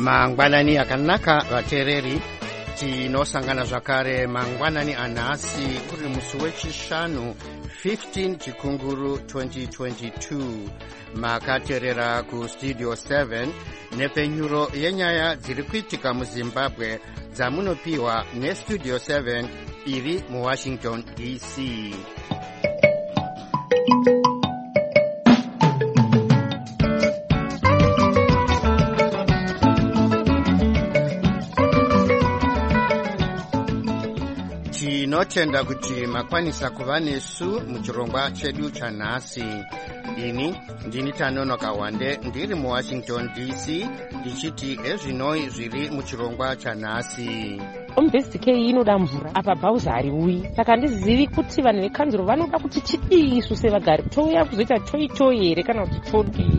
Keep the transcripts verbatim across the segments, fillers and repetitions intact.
mangwanani akanaka vateereri, tinosangana zvakare mangwanani anhasi kuri musi wechishanu fifteen chikunguru twenty twenty-two. Makateerera kustudio seven nepenyuro yenyaya dziri kuitika muzimbabwe dzamunopiwa nestudio seven iri muwashington D C. Tinotenda kuti makwanisa kuva nesu muchirongwa chedu chanhasi. Ini ndini Tanonoka Wande ndiri muwashington D C ndichiti ezvinoi zviri muchirongwa chanhasi. Homebased care inoda mvura apa bhauza hariuyi, saka ndizivi kuti vanhu vekanzuro vanoda kuti chidii isu sevagari, touya kuzoita choi choi here kana kuti chodii.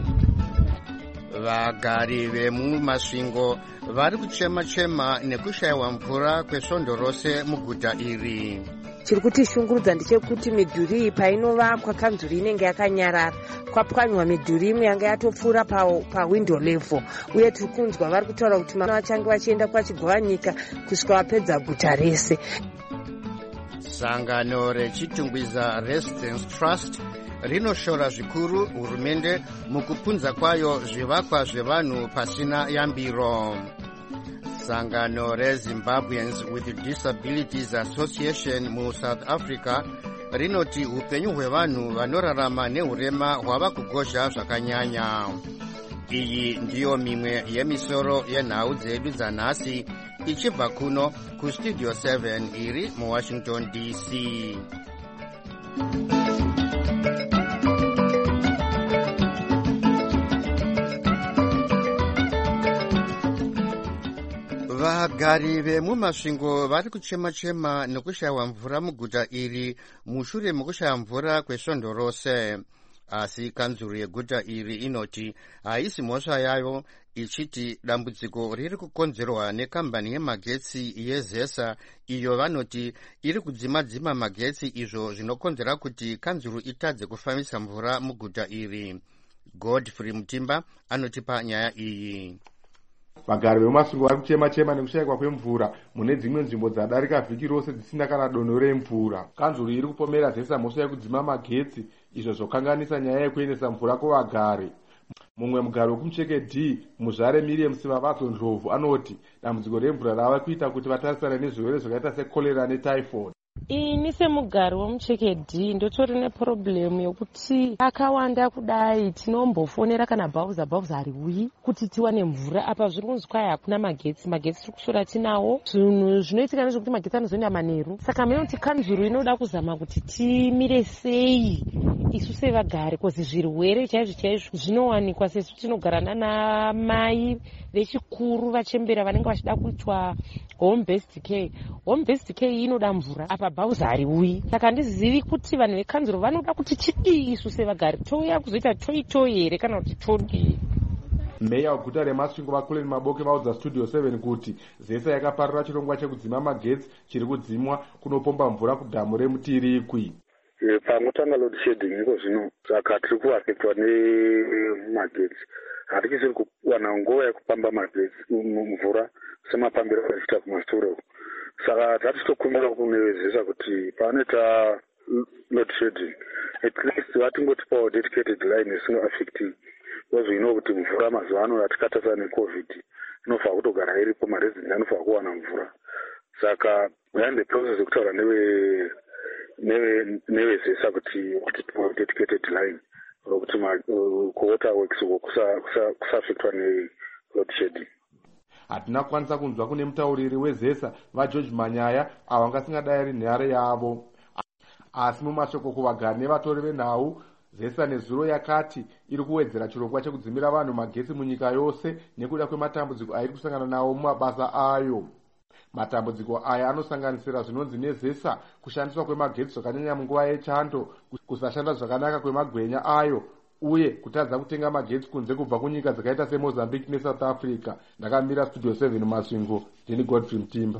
Vagari vemumasvingo vari kuchema-chema nekushayiwa mvura kwesvondo rose muguta iri. Chiri kutishungurudza ndechekuti midhuri painovakwa kanzuro inenge yakanyarara, kwapwanywa midhuri imwe yanga yatopfuura pawindow level, uye tiri kunzwa vari kutaura kuti vana vachange vachienda kwachigwanyika kusvika vapedza guta rese. Sangano rechitungwiza Residence Trust rinoshora zvikuru hurumende mukupunza kwayo zvivakwa zvevanhu pasina yambiro. Sangano reZimbabweans with Disabilities Association mu South Africa rinoti upenyu hwevanhu vanorarama nehurema hwava kugozha zvakanyanya. Iyi ndiyo mimwe yemisoro yenhau dzedu dzanhasi ichibva kuno kustudio seven iri muwashington D C. Vagari vemumasvingo vari kuchema-chema nekushayiwa mvura muguta iri mushure mekushaya mvura kwesvondo rose. Asi kanzuro yeguta iri inoti haisi mhosva yayo, ichiti dambudziko riri kukonzerwa nekambani yemagetsi yezesa, iyo vanoti iri kudzima-dzima magetsi, izvo zvinokonzera kuti kanzuro itadze kufambisa mvura muguta iri. Godfrey Mutimba anotipa nyaya iyi. Vagari vemumasvingo vari kuchema-chema nekushayikwa kwemvura mune dzimwe nzvimbo dzadarika vhiki rose dzisina kana dono remvura. Kanzuro iri kupomera zesa mhosva yekudzima magetsi, izvo zvokanganisa nyaya yekuendesa mvura kuvagari. Mumwe mugari wekumucheke D muzvare Miriam Sivavadzo Ndlovu anoti dambudziko remvura rava kuita kuti vatarisane nezvirwere zvakaita sekorera netyphoid. Ini semugari womucheke D ndotori neproblemu yokuti akawanda kudai tinombofonera kana bhauza bhauza hariuyi kuti tiwane mvura. Apa zviri kunzi kwai hakuna magetsi, magetsi tiri kushora tinawo. Zvinhu zvinoitika nezvekuti magetsi anozoenda manheru. Saka minoti kanzuro inoda kuzama kuti timire sei isu sevagari, kozi zvirwere chaizvo chaizvo zvinowanikwa sesu tinogara nana mai vechikuru vachembera vanenge vachida kuitwa home-based care. Home-based care inoda mvura apa bhauza hariuyi, saka ndizivi kuti vanhu vekanzuro vanoda kuti chidii isu sevagari, touya kuzoita choi choi here kana kuti chodii. Meya weguta remasvingo vakuleni maboke vaudza studio seven kuti zesa yakaparura chirongwa chekudzima magetsi chiri kudzimwa kunopomba mvura kudhamu remutirikwi. Pangotanga load shedding iko zvino, saka tiri kuafektwa nemagetsi. Hatichisiri kuwana nguva yekupamba magetsi mvura semapambiro achiita kumasitoro. Saka tatitokumbira kunezesa kuti panoita load shedding, at least vatingotipawo dedicated line isingaafekti. Because we know kuti mvura mazuva ano atikatasa necovid inofanira kutogara iripo, maresident anofanira kuwana mvura. Saka we are in the process yekutaura newe newe nevezesa kuti kuti tipawo dedicated line kuti kuwater works kusafektwa neload shedding. Hatina kukwanisa kunzwa kune mutauriri wezesa vaGeorge Manyaya avo vangasingadai ari nhare yavo. Asi mumashoko kuvagari nevatori venhau, zesa nezuro yakati iri kuwedzera chirongwa chekudzimira vanhu magetsi munyika yose nekuda kwematambudziko airi kusangana nawo mumabasa ayo. Matambudziko aya anosanganisira zvinonzi nezesa kushandiswa kwemagetsi zvakanyanya munguva yechando, kusashanda zvakanaka kwemagwenya ayo, uye kutadza kutenga magetsi kunze kubva kunyika dzakaita seMozambique neSouth Africa. Ndakamira studio seven mumasvingo, ndini Godfrey Mutimba.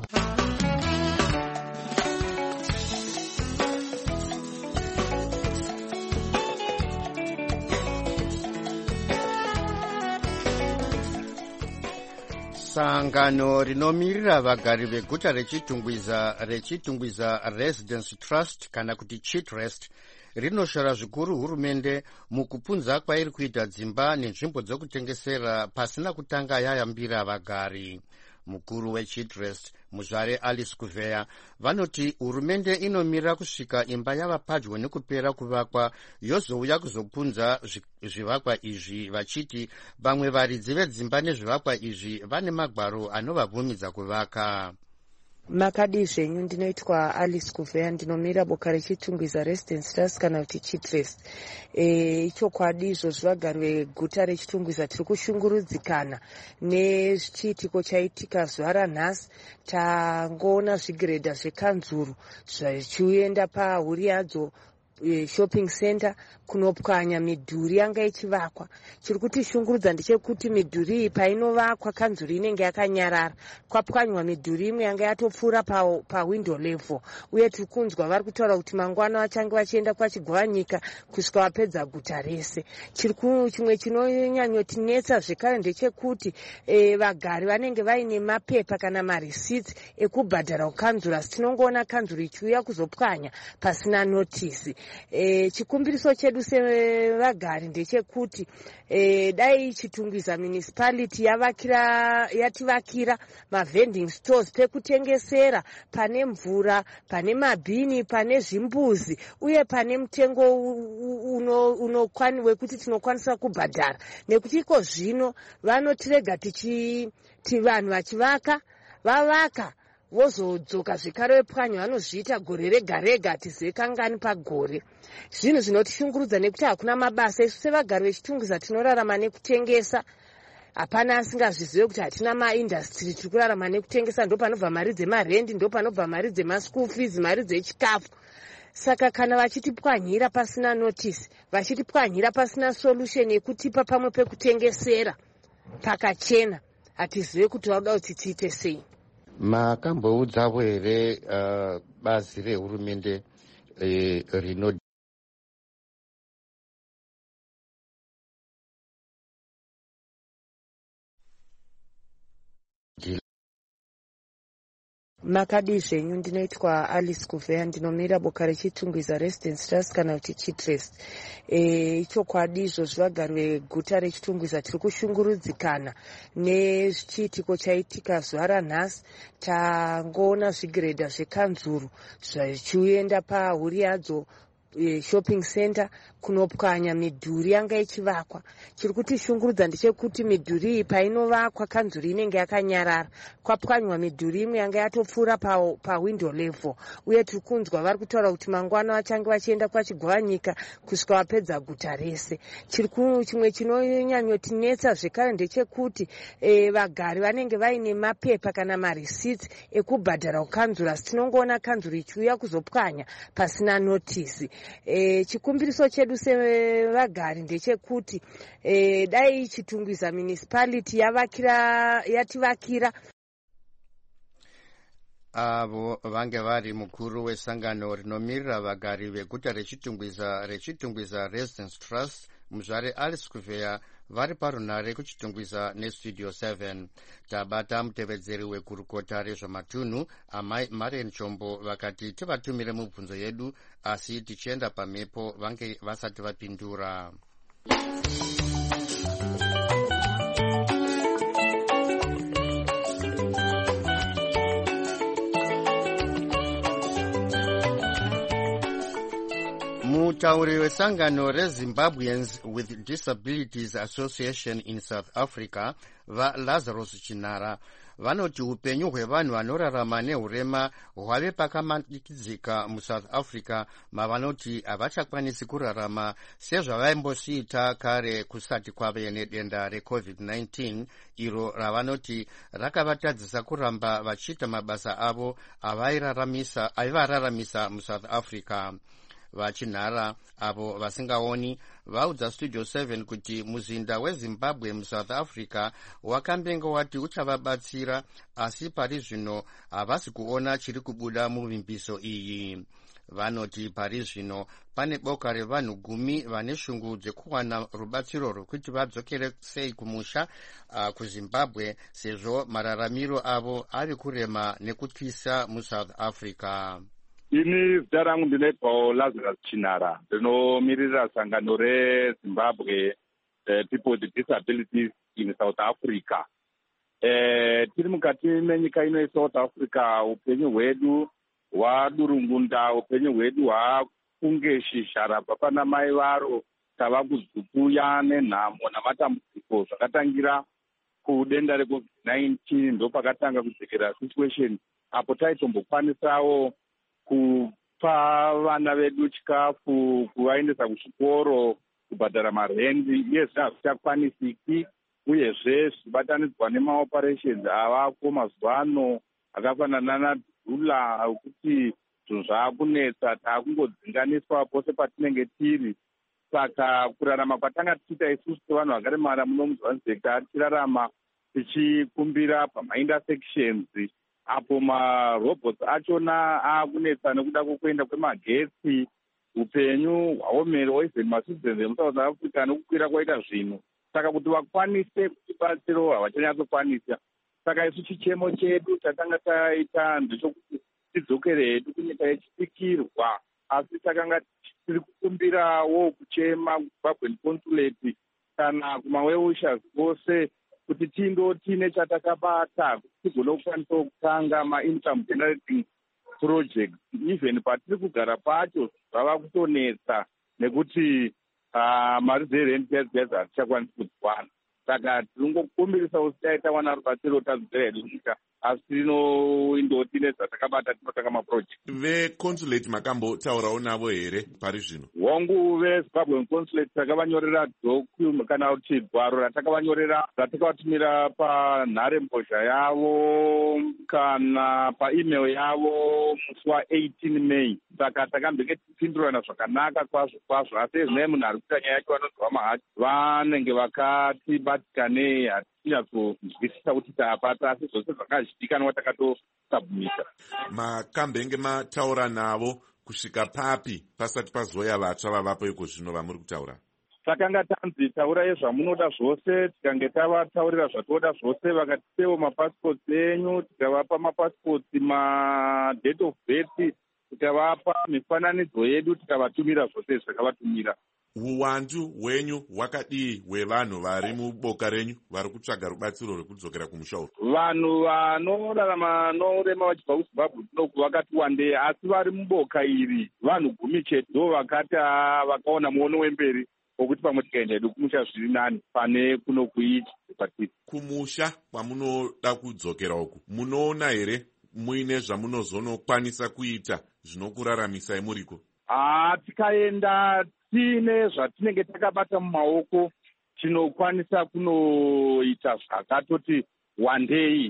sangano rinomirira vagari veguta rechitungwiza rechitungwiza Residence Trust kana kuti Chitrust rinoshora zvikuru hurumende mukupunza kwairi kuita dzimba nenzvimbo dzokutengesera pasina kutanga yayambira vagari. Mukuru weChitrust muzvare Alice Kuveya vanoti hurumende inomira kusvika imba yava padyo nekupera kuvakwa yozouya kuzopunza zvivakwa izvi, vachiti vamwe varidzi vedzimba nezvivakwa izvi vane magwaro anovabvumidza kuvaka. Makadi zvenyu, ndinoitwa Alice Kuveya, ndinomira boka rechitungwiza Residence Trust kana kuti Chitrust. E, ichokwadi izvozvo vagari veguta rechitungwiza tiri kushungurudzikana nechiitiko chaitika zuva ranhasi. Tangoona zvigiredha zvekanzuru zvichienda pahuri yadzo shopping center kunopwanya midhuri yanga ichivakwa. Chiri kutishungurudza ndechekuti midhuri iyi painovakwa kanzuru inenge yakanyarara, kwapwanywa midhuri imwe yanga yatopfuura pawindow level, uye tiri kunzwa vari kutaura kuti mangwana vachange vachienda kwachigwanyika kusvika vapedza guta rese. Chimwe chinonyanyotinetsa zvekare ndechekuti e, vagari vanenge vaine mapepa kana marisits ekubhadhara kukanzuru, asi tinongoona kanzuru ichiuya kuzopwanya pasina notisi. E, chikumbiriso chedu sevagari ndechekuti e, dai Chitungwiza municipality yavakira yativakira mavending stores pekutengesera pane mvura, pane mabhini, pane zvimbuzi, uye pane mutengo unokwani uno wekuti tinokwanisa kubhadhara, nekuti iko zvino vanotirega tichi vanhu vachivaka vavaka vozodzoka zvekare vepwanya vanozviita gore rega rega atizekangani pagore. Zvinhu zvinotishungurudza nekuti hakuna mabasa. Isu sevagari vechitungwiza tinorarama nekutengesa, hapana asingazvizive kuti hatina maindastry, tiri kurarama nekutengesa. Ndo panobva mari dzemarendi, ndo panobva mari dzemaschool fees, mari dzechikafu. Saka kana vachitipwanyira pasina notice, vachitipwanyira pasina solution yekutipa pamwe pekutengesera pakachena, hatizive kuti vauda kuti tiite sei. Makamboudzawo here uh, bazi rehurumende eh, rino Makadi zvenyu, ndinoitwa Alice Kuveya, ndinomira boka rechitungwiza Residence Trust kana kuti Chitrust. E, ichokwadi izvozvo vagari veguta rechitungwiza tiri kushungurudzikana nechiitiko chaitika zuva ranhasi. Tangoona zvigiredha zvekanzuru zvichienda pahuri yadzo shopping center kunopwanya midhuri yanga ichivakwa. Chiri kutishungurudza ndechekuti midhuri iyi painovakwa kanzuru inenge yakanyarara, kwapwanywa midhuri imwe yanga yatopfuura pawindow level, uye tiri kunzwa vari kutaura kuti mangwana vachange vachienda kwachigwanyika kusvika vapedza guta rese. Chimwe chinonyanyotinetsa zvekare ndechekuti e, vagari vanenge vaine mapepa kana marisits ekubhadhara kukanzuru, asi tinongoona kanzuru ichiuya kuzopwanya pasina notisi. E, chikumbiriso chedu sevagari ndechekuti e, dai Chitungwiza municipality yavakira yativakira. Avo vange vari mukuru wesangano rinomirira vagari veguta rechitungwiza rechitungwiza Residence Trust muzvare Alice Kuveya vari parunare kuchitungwiza nestudio seven. Tabata mutevedzeri wekurukota rezvamatunhu amai Marian Chombo vakati tivatumire mibvunzo yedu, asi tichienda pamhepo vange vasati vapindura. Mutauri wesangano reZimbabweans with Disabilities Association in South Africa vaLazarus Chinara vanoti upenyu hwevanhu vanorarama nehurema hwave pakamanikidzika muSouth Africa, mavanoti havachakwanisi kurarama sezvavaimbosiita kare kusati kwave nedenda recovid nineteen, iro ravanoti rakavatadzisa kuramba vachiita mabasa avo aivararamisa muSouth Africa. Vachinara avo vasingaoni vaudza studio seven kuti muzinda weZimbabwe muSouth Africa wakambenga wati uchavabatsira, asi pari zvino havasi kuona chiri kubuda muvimbiso iyi. vanoti pari zvino pane boka revanhu gumi vane shungu dzekuwana rubatsiro rwekuti vadzokere sei kumusha uh, kuzimbabwe sezvo mararamiro avo ari kurema nekutyisa musouth africa. Ini zita rangu ndinoitwawo Lazarus Chinara, ndinomirira sangano reZimbabwe uh, People with Disabilities in South Africa. Eh, tiri mukati menyika ino yeSouth Africa, upenyu hwedu hwadurungunda, upenyu hwedu hwakunge shizha rabva pana mai varo, tava kuzukuya nenhamo namatambudziko zvakatangira kudenda recovid nineteen, ndo pakatanga kudzikira situation apo taitombokwanisirawo kupa vana vedu chikafu, kuvaendesa kuzvikoro, kubhadhara marendi, iye hazvichakwanisiki. Uyezve zvichibatanidzwa nemaoperations avako mazuva ano akafanana nadhula kuti zvinhu zvaakunetsa, taakungodzinganiswa pose patinenge tiri. Saka kurarama kwatanga tichiita isusu sevanhu vakaremara muno muJohannesburg, tichirarama tichikumbira pamaintersections apo marobots achona aakunetsa nekuda kwokuenda kwemagetsi, upenyu hwaomero even macitizens emuSouth Africa nokukwira kwaita zvinhu. Saka kuti vakwanise kutibatsiro havachanyatsokwanisa. Saka isu chichemo chedu chatanga taita ndechekuti tidzokere hedu kunyika yechipikirwa, asi takanga tiri kukumbirawo kuchema kuZimbabwean consulate kana kumaweushers vose kuti tindoti nechatakabata kuti tigone kukwanisa kutanga ma-income generating projects. Even patiri kugara pacho zvava kutonetsa nekuti Uh, mari dzerendi dzedza hatichakwanisi kudziwana. Saka tiringokumbirisa kuti taita wana rubatsiro tadzokera hedu nyika, asi tinoindoti nedzatakabata tinotanga maproject. Veconsulate makambotaurawo navo here pari zvino? Hongu veZimbabwean consulate takavanyorera document kana kuti gwaro ratakavanyorera ratakavatumira panharembozha yavo kana paemail yavo musi wa-eighteen May. Saka takambenge tipindurana zvakanaka kwazvo kwazvo, asi ezvinei munhu ari kuita nyaya yacho vanonzwa mahati vanenge vakatibatikanei, hatinyatsonzwisisa kuti taapata, asi zvose zvakazvidikanwa takatosabhumita. Makambenge mataura navo kusvika papi pasati pazoya vatsva vavapo iko zvino vamuri kutaura? Takanga tanzi taurai zvamunoda zvose, tikange tavataurira zvatoda zvose, vakatipewo mapassports enyu, tikavapa mapassports, madate of birth, tikavapa mifananidzo yedu, tikavatumira zvose zvakavatumira. Uwandu hwenyu hwakadii hwevanhu vari muboka renyu vari kutsvaga rubatsiro rwekudzokera kumusha uku? Vanhu vanorarama norema vachibva kuZimbabwe tinoku vakati wandei, asi vari muboka iri vanhu gumi chete ndo vakati vakaona muono wemberi wokuti pamwe tikaenda hedu kumusha zviri nani pane kuno kuiti patiri. Kumusha kwamunoda kudzokera uku munoona here muine zvamunozonokwanisa kuita zvinokuraramisai muriko? Ah, tikaenda tiine zvatinenge takabata mumaoko tinokwanisa kunoita zvakatoti wandei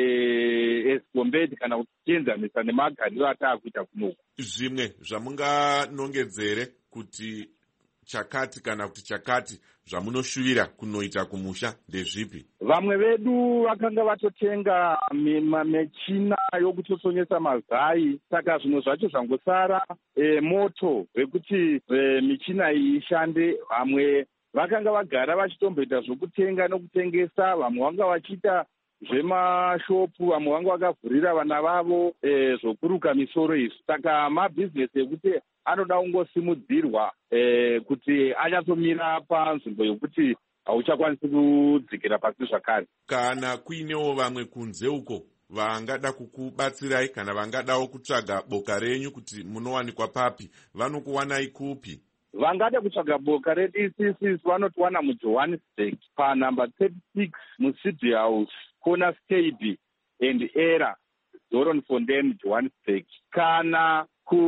as compared kana kuti tienzanisa nemagariro ataakuita kunoku. Zvimwe zvamunganongedzere kuti chakati kana kuti chakati zvamunoshuvira kunoita kumusha ndezvipi? Vamwe vedu vakanga vatotenga michina yokutosonyesa mazai, saka zvinhu zvacho zvangosara e, moto wekuti e, michina iyi ishande. Vamwe vakanga vagara vachitomboita zvokutenga nokutengesa, vamwe vanga vachiita zvemashopu, vamwe vanga vakavhurira vana vavo e, zvokuruka misoro izvi. Saka mabhizinesi ekuti anoda kungosimudzirwa e, kuti anyatsomira panzvimbo yokuti hauchakwanisi kudzikira pasi zvakare. Kana kuinewo vamwe kunze uko vangada kukubatsirai kana vangadawo kutsvaga boka renyu kuti munowanikwa papi, vanokuwanai kupi? Vangada kutsvaga boka redu isisi vanotiwana muJohannesburg panhamba thirty-six muCity House, Corner Stable and Era, Doornfontein, Johannesburg. Kana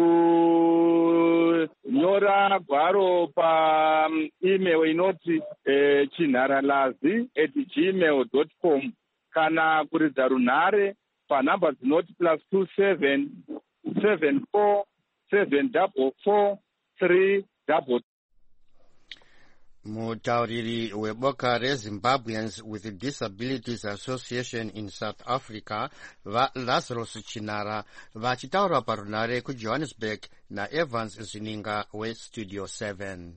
kunyora gwaro pa email inoti eh, chinharalazi at gmail dot com kana kuridza runhare panhamba dzinoti plus two seven seven four seven double four three double. Mutauriri weboka reZimbabweans with Disabilities Association in South Africa vaLazarus Chinara vachitaura parunare kuJohannesburg naEvans Zininga weStudio seven.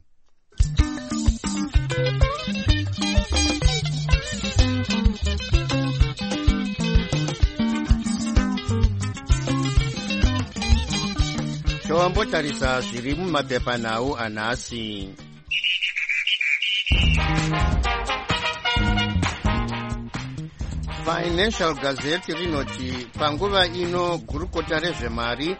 Toambotarisa zviri mumapepanhau anhasi. Financial Gazette rinoti panguva ino gurukota rezvemari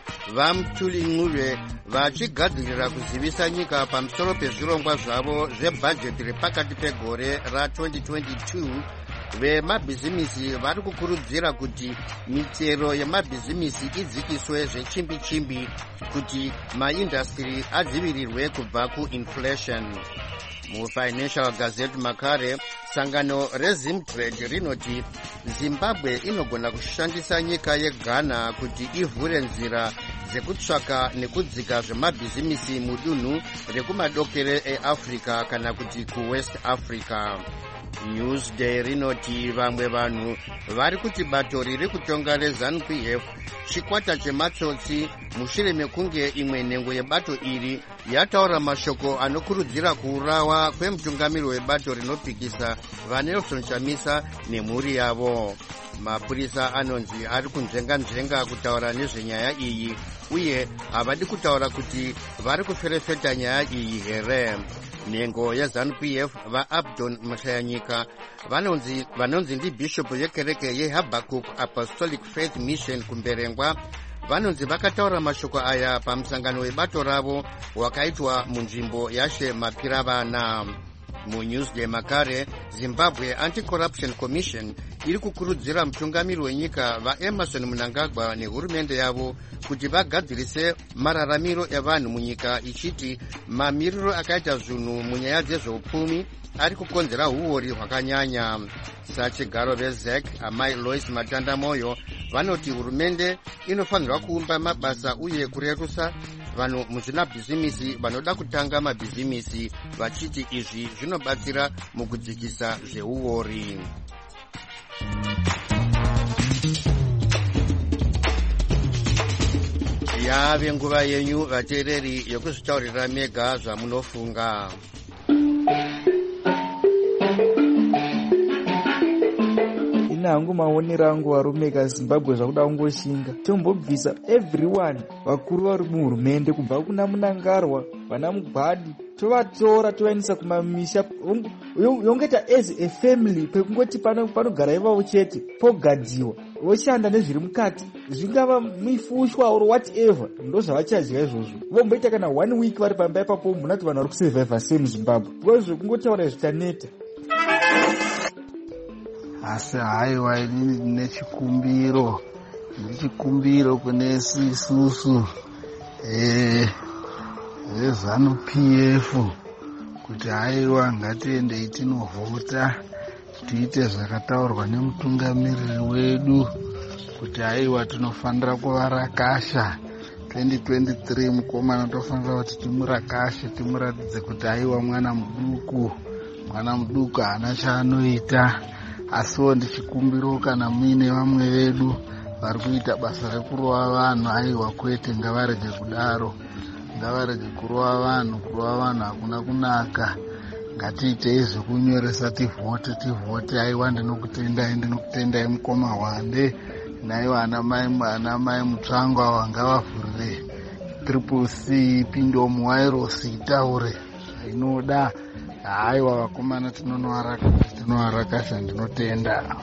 vaMutuli vachigadzirira kuzivisa nyika pamusoro pezvirongwa zvavo zvebhajeti repakati pegore ra-twenty twenty-two. Vemabhizimisi vari kukurudzira kuti mitero yemabhizimisi idzikiswe zvechimbi-chimbi kuti maindastri adzivirirwe kubva kuinflation. MuFinancial Gazette makare sangano reZimtrade rinoti Zimbabwe inogona kushandisa nyika yeGhana kuti ivhure nzira dzekutsvaka nekudzika zvemabhizimisi mudunhu rekumadokere eAfrica kana kuti kuWest Africa. Newsday rinoti vamwe vanhu vari kuti bato riri kutonga reZANU-P F chikwata chematsotsi mushure mekunge imwe nhengo yebato iri yataura mashoko anokurudzira kuurawa kwemutungamiri webato rinopikisa vaNelson Chamisa nemhuri yavo. Mapurisa anonzi ari kunzvenga-nzvenga kutaura nezvenyaya iyi uye havadi kutaura kuti vari kuferefeta nyaya iyi here. Nhengo yeZANU-P F vaAbdon Mushayanyika vanonzi vanonzi ndibhishopu yekereke yeHabakuk Apostolic Faith Mission kumberengwa vanonzi vakataura mashoko aya pamusangano webato ravo wakaitwa munzvimbo yaShe Mapiravana. MuNewsday makare Zimbabwe Anti-Corruption Commission iri kukurudzira mutungamiri wenyika vaEmerson Mnangagwa nehurumende yavo kuti vagadzirise mararamiro evanhu munyika ichiti mamiriro akaita zvinhu munyaya dzezveupfumi ari kukonzera huori hwakanyanya. Sachigaro veZ E C amai Lois Matandamoyo vanoti hurumende inofanirwa kuumba mabasa uye kurerusa vanhu muzvinabhizimisi vanoda kutanga mabhizimisi vachiti izvi zvinobatsira mukudzikisa zveuori. Yave nguva yenyu vateereri yokuzvitaurira mega zvamunofunga. Hangu maonero angu varume kaZimbabwe zvakuda kungoshinga tombobvisa everyone vakuru vari muhurumende kubva kuna Munangarwa vana Mugwadi tovatora tovaendesa kumamisha yongeta as a family pekungoti panogara ivavo chete pogadziwa voshanda nezviri mukati zvingava mifushwa or whatever ndo zvavachadya izvozvo vomboita kana one week vari pamba ipapo munati vanhu vari kusurvivha same Zimbabwe bcause kungotaura zvichaneta. Asi haiwa inini ndine chikumbiro ndichikumbiro kune isusu eh veZANU-P F kuti haiwa ngatiendei tinovhota tiite zvakataurwa nemutungamiriri wedu kuti haiwa tinofanira kuvarakasha twenty twenty-three mukomana tofanira kuti timurakashe timuratidze kuti haiwa mwana muduku mwana muduku haana chaanoita. Asiwo ndichikumbiro kana muine vamwe vedu vari kuita basa rekurova vanhu haiwa kwete ngavarege kudaro ngavarege kurova vanhu kurova vanhu hakuna kunaka ngatiitei zvekunyoresa tivhote tivhote haiwa ndinokutendai ndinokutendai mukoma hwande naiwa ana mai mutsvangwa wangavavhurire triple C pindo muwairosi itaure inoda haiwa vakomana tinovarakasha ndinotenda.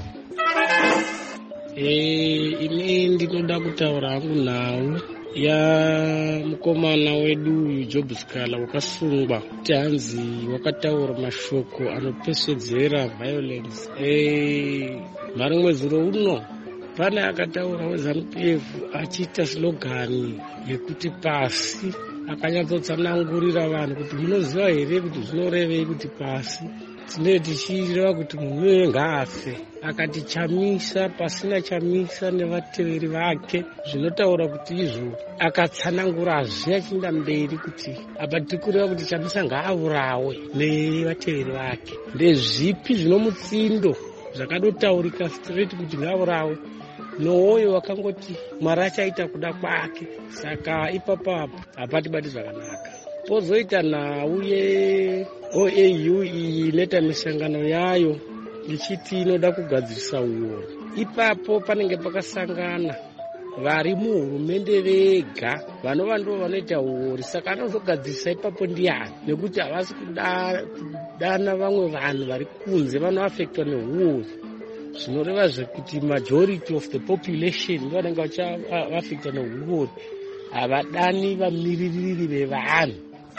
Eh, ine ndinoda kutaura hangu nhau ya mukomana wedu Job Scala wakasungwa kuti hanzi wakataura mashoko anopesvedzera violence. Eh, mari mwedzi uno pane akataura weZANU-P F achiita slogani yekuti pasi akanyatsotsanangurira vanhu kuti munoziva here kuti zvinorevei kuti pasi tinee tichireva kuti munhu uye ngaafe. Akatichamisa pasina chamisa nevateveri vake, zvinotaura kuti izvo akatsanangura hazviya chinda mberi kuti apa tiri kureva kuti chamisa ngaaurawe nevateveri vake. Ndezvipi zvinomutsindo zvakadotaurika straight kuti ngaaurawe nooyo wakangoti Mwari achaita kuda kwake. Saka ipapapo hapatibati zvakanaka. Pozoita nhau ye-O A U iyi inoita misangano yayo ichiti inoda kugadzirisa uoro. Ipapo panenge pakasangana vari muhurumende vega vanova ndo vanoita uori. Saka anozogadzirisa ipapo ndiani? Nekuti havasi kudana vamwe vanhu vari kunze vanoafektwa neuori. Zvinoreva zvekuti majority of the population ndo vanenge vachaafektwa neuori. Havadani vamiririri vevanhu.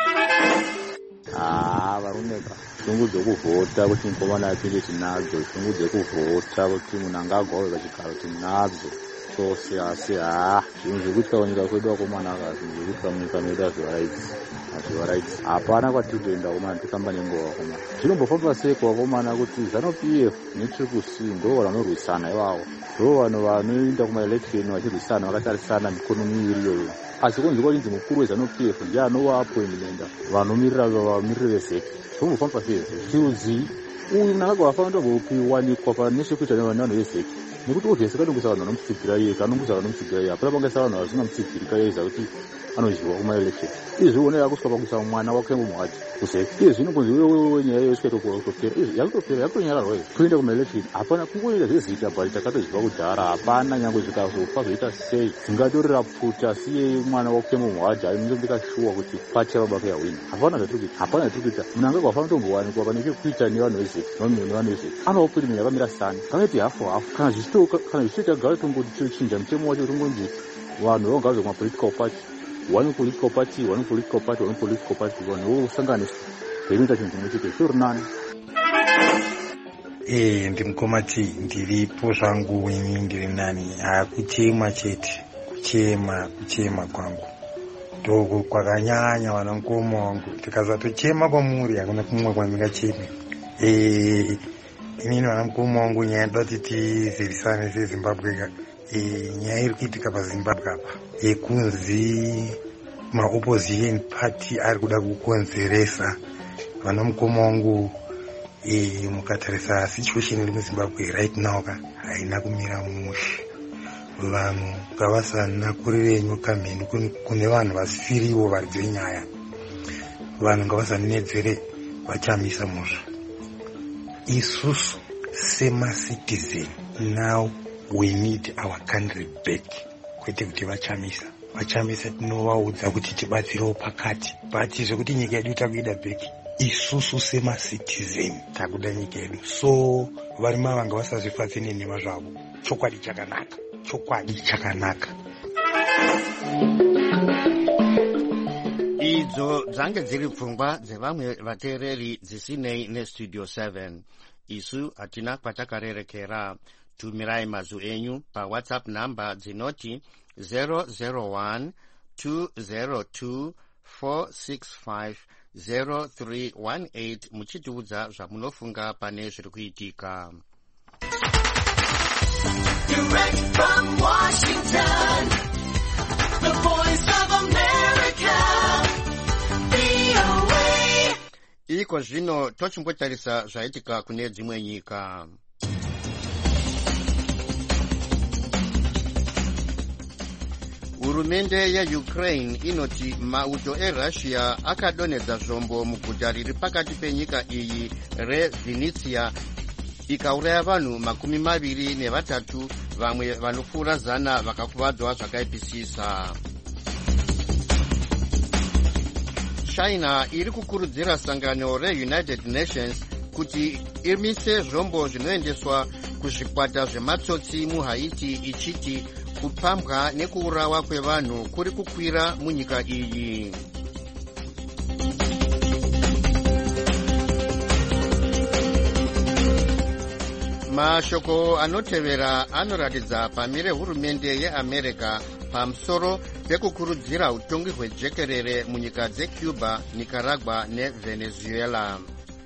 Ah, varumeka shungu dzekuvhota kuti mukomana apinde tinadzo, shungu dzekuvhota kuti munhu angagwawe pachigaro tinadzo chose. Asi haa zvinhu zvekuitwa kunyika kwedu vakomana aka zvinhu zvekuitwa munyika medu hazvivaraidzi hazvivaraidzi. Hapana kwatiri kuenda komana tikamba nenguva vakomana. Zvinombofamba seiko vakomana kuti ZANU-P F neTriple-C ndo vanorwisana ivavo, ndo vanhu vanoenda kumaelection vachirwisana vakatarisana mikono miviri iyoyo. Asi kunzi kwachinzi mukuru weZANU-P F ndiye anovaappointmenta vanomirira vamiriri vezeki. Zvombofamba sei tiuzivi uyu munhu akagwa afanira kupiwanikwa panechekuita nevanhu vezeki, nekuti obviously kanongoisa vanhu vanomutsigira iye kanongoisa vanomutsigira iye hapana pangaisa vanhu vasinamutsigira kaiza kuti anozhiwa kumaelection. Izvi unoya kusvika pakuisa mwana wake mumwati kuzeki. Izvi zvinongonzi wewe nyaya iyo isvika kutopera. Izvi yakutopera yakutonyararwa izvi kuenda kumaelection. Hapana kungoita zvezita bhari takatozhiva kudhara. Hapana nyange zvikazofa zvoita sei dzingatorera pfuta siye mwana wake mumwati ainozondikashuwa kuti pati baba yake yawina. Hapana zvatiri kuita hapana zvatiri kuita. Munhu angagwa afanira kutombowanikwa pane chekuita nevanhu vezeki nomumwe nevanhu vezeki anoopirimi yakamira sani kangati hafu hafu. Kana zvichitoka kana zvichitoita gare tombochinja mutemo wacho tongonzi vanhu vogara zvekumapolitical party one political party one political party one political party vanhu vosanganiswa veinoita chinhu chimwe chete zvitori nani. Eh, ndimukomati ndiripo zvangu ini ndiri nani. Hakuchema chete kuchema kuchema kwangu ndoko kwakanyanya vanamukoma wangu. Tikasatochema kwamuri hakuna kumwe kwandingacheme. Eh, inini vanamukoma wangu nyaya ndoda kuti tizivisane seZimbabwe. E, nyaya iri kuitika paZimbabwe apa yekunzi maopposition party ari kuda kukonzeresa vanamukoma wangu. E, mukatarisa situation iri muZimbabwe right now ka haina kumira mushe. Vanhu ngavasana kurirenyu kamheni kune vanhu vasifiriwo varidze nyaya. Vanhu ngavasanedzere vachamisa muzvo. Isusu sema-citizen now we need our country back. Kwete kuti vachamisa vachamisa tinovaudza kuti tibatsirewo pakati, but zvekuti nyika yedu takuida back isusu sema-citizen takuda nyika yedu. So varima vanga vasazvifadze nenhema zvavo. Chokwadi chakanaka chokwadi chakanaka. Idzo dzange dziri pfungwa dzevamwe vateereri dzisinei nestudio seven. Isu hatina kwatakarerekera. Tumirai mazwi enyu paWhatsApp namba dzinoti zero zero one two zero two four six five zero three one eight muchitiudza zvamunofunga pane zviri kuitika. Direct from Washington, the voice of America, V O A. Iko zvino tochimbotarisa zvaitika kune dzimwe nyika. Hurumende yeUkraine inoti mauto eRussia akadonedza zvombo muguta riri pakati penyika iyi reVinnytsia ikauraya vanhu makumi maviri nevatatu, vamwe vanopfuura zana vakakuvadzwa zvakaipisisa. China iri kukurudzira sangano reUnited Nations kuti imise zvombo zvinoendeswa kuzvikwata zvematsotsi muHaiti ichiti kupambwa nekuurawa kwevanhu kuri kukwira munyika iyi. Mashoko anotevera anoratidza pamire hurumende yeAmerica pamusoro pekukurudzira utongi hwejekerere munyika dzecuba, nicaragua nevenezuela.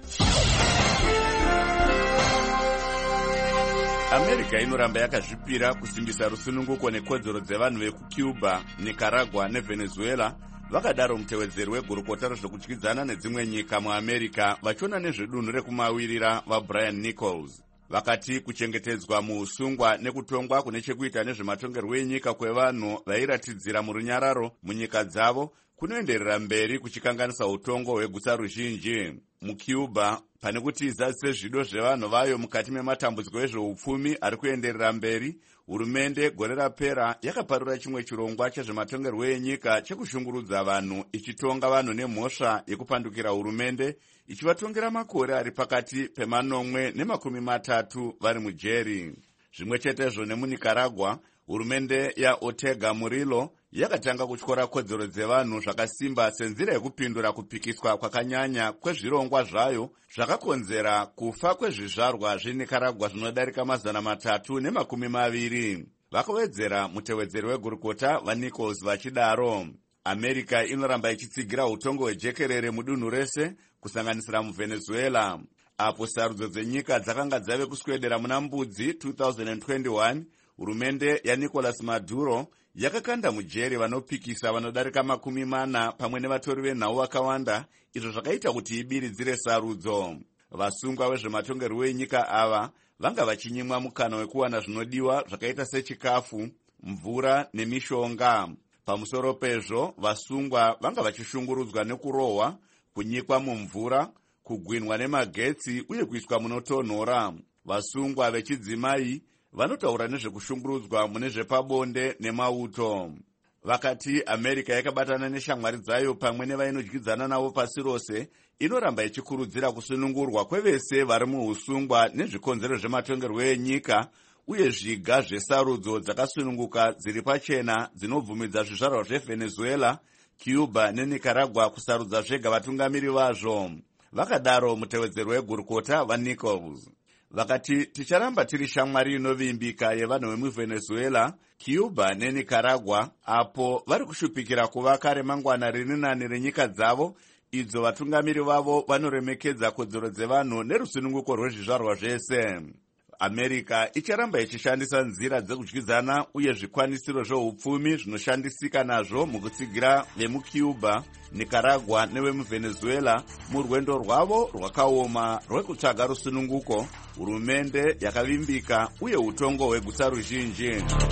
America inoramba yakazvipira kusimbisa rusununguko nekodzero dzevanhu vekucuba, nicaragua nevenezuela. Vakadaro mutevedzeri wegurukota rezvekudyidzana nedzimwe nyika muamerica vachiona nezvedunhu rekumawirira vabrian nichols vakati kuchengetedzwa muusungwa nekutongwa kune chekuita nezvematongerwo enyika kwevanhu vairatidzira murunyararo munyika dzavo kunoenderera mberi kuchikanganisa utongo hweguta ruzhinji. Mucuba, pane kuti izadzise zvido zvevanhu vayo mukati mematambudziko ezveupfumi ari kuenderera mberi, hurumende gore rapera yakaparura chimwe chirongwa chezvematongerwo enyika chekushungurudza vanhu ichitonga vanhu nemhosva yekupandukira hurumende, ichivatongera makore ari pakati pemanomwe nemakumi matatu vari mujeri. Zvimwe chetezvo nemunicaragua, hurumende yaOrtega Murillo yakatanga kutyora kodzero dzevanhu zvakasimba senzira yekupindura kupikiswa kwakanyanya kwezvirongwa zvayo zvakakonzera kufa kwezvizvarwa zvenicaragua zvinodarika mazana matatu nemakumi maviri. Vakawedzera mutevedzeri wegurukota vaNichols vachidaro, America inoramba ichitsigira utongo hwejekerere mudunhu rese kusanganisira muvenezuela, apo sarudzo dzenyika dzakanga dzave kuswedera muna mbudzi two thousand twenty-one. Hurumende yaNicolas Maduro yakakanda mujeri vanopikisa vanodarika makumi mana pamwe nevatori venhau vakawanda, izvo zvakaita kuti ibiridzire sarudzo. Vasungwa vezvematongerwo enyika ava vanga vachinyimwa mukana wekuwana zvinodiwa zvakaita sechikafu, mvura nemishonga. Pamusoro pezvo, vasungwa vanga vachishungurudzwa nekurohwa, kunyikwa mumvura, kugwinwa nemagetsi uye kuiswa munotonhora. Vasungwa vechidzimai vanotaura nezvekushungurudzwa mune zvepabonde nemauto. Vakati America yakabatana neshamwari dzayo pamwe nevainodyidzana navo pasi rose, inoramba ichikurudzira kusunungurwa kwevese vari muusungwa nezvikonzero zvematongerwo enyika uye zviga zvesarudzo dzakasununguka dziri pachena dzinobvumidza zvizvarwa zvevenezuela, cuba nenicaragua kusarudza zvega vatungamiri vazvo. Vakadaro mutevedzeri wegurukota vaNichols vakati ticharamba tiri shamwari inovimbika yevanhu vemuvenezuela, cuba nenicaragua apo vari kushupikira kuvaka remangwana riri nani renyika dzavo, idzo vatungamiri vavo vanoremekedza kodzero dzevanhu nerusununguko rwezvizvarwa zvese. America icharamba ichishandisa nzira dzekudyidzana uye zvikwanisiro zveupfumi zvinoshandisika nazvo mukutsigira vemucuba, nicaragua nevemuvenezuela murwendo rwavo rwakaoma rwekutsvaga rusununguko, hurumende yakavimbika uye utongo hweguta ruzhinji.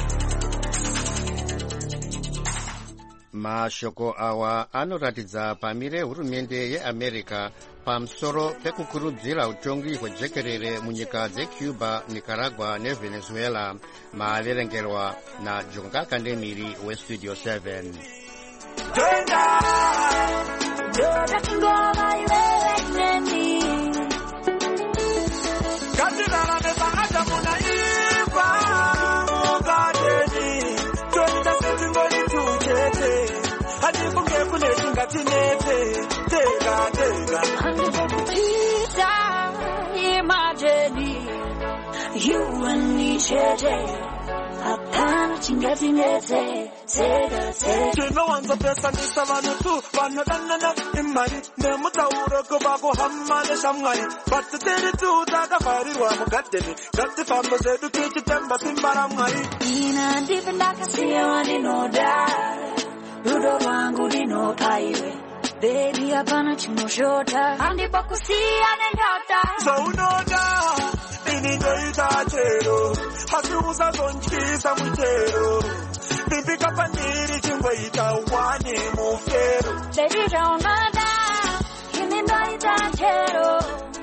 Mashoko awa anoratidza pamire hurumende yeAmerica pamusoro pekukurudzira utongi hwejekerere munyika dzecuba, nicaragua nevenezuela. Maverengerwa naJonga Kandemiri weStudio seven. You and me, hapana chingatinete tega tega tinowanza pesa ndisavanutu vanodanana imari nemutauro kuva kuhama neshamwari vatitiri tu takavharirwa mugadheni ngatifambo zedu tichitemba simba ramwari ina ndive ndakasiya wandinoda rudo rwangu rinopa iwe bebi hapana chinoshota handipo kusiya nenyota zvaunoda ini ndoita chero hasi usazondyisa muchero ndimbika pandiri chingoita wani mufero bebi zvaunada ini ndoita chero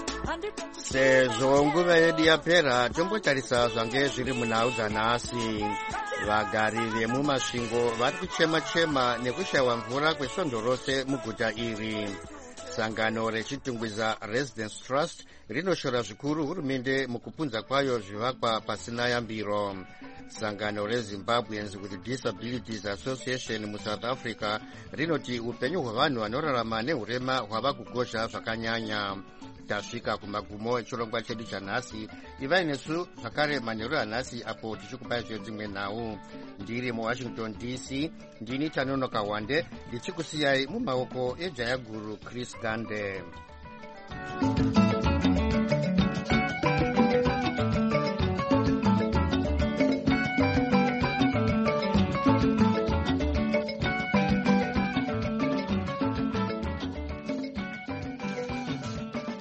sezvo nguva yedu yapera tombotarisa zvange zviri munhau dzanhasi. Vagari vemumasvingo vari kuchema-chema nekushayiwa mvura kwesvondo rose muguta iri. Sangano rechitungwiza Residence Trust rinoshora zvikuru hurumende mukupunza kwayo zvivakwa pasina yambiro. Sangano reZimbabweans with Disabilities Association muSouth Africa rinoti upenyu hwavanhu vanorarama nehurema hwava kugozha zvakanyanya. tasvika kumagumo echirongwa chedu chanhasi. Ivai nesu zvakare manheru anhasi apo tichikupai zve dzimwe nhau. Ndiri muwashington D C, ndini Tanonoka Wande, ndichikusiyai mumaoko ejaya guru Chris Gande.